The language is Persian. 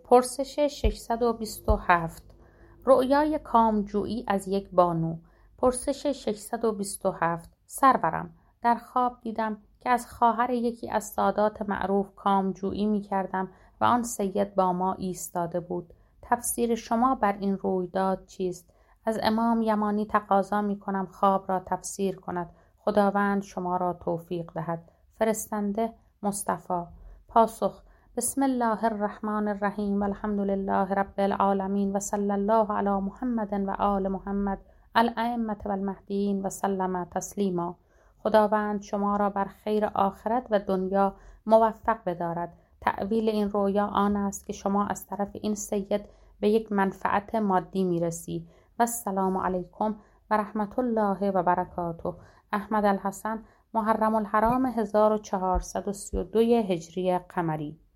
پرسش 627. رؤیای کامجویی از یک بانو. پرسش 627. سرورم، در خواب دیدم که از خواهر یکی از سادات معروف کامجویی می کردم و آن سید با ما ایستاده بود. تفسیر شما بر این رویداد چیست؟ از امام یمانی تقاضا می کنم خواب را تفسیر کند. خداوند شما را توفیق دهد. فرستنده مصطفی. پاسخ: بسم الله الرحمن الرحیم و الحمد لله رب العالمین و صلی الله علی محمد و آل محمد الائمة و المهدیین و سلم تسلیما. خداوند شما را بر خیر آخرت و دنیا موفق بدارد. تأویل این رویا آن است که شما از طرف این سید به یک منفعت مادی میرسی. و السلام علیکم و رحمت الله و برکاته. احمد الحسن، محرم الحرام 1432 هجری قمری.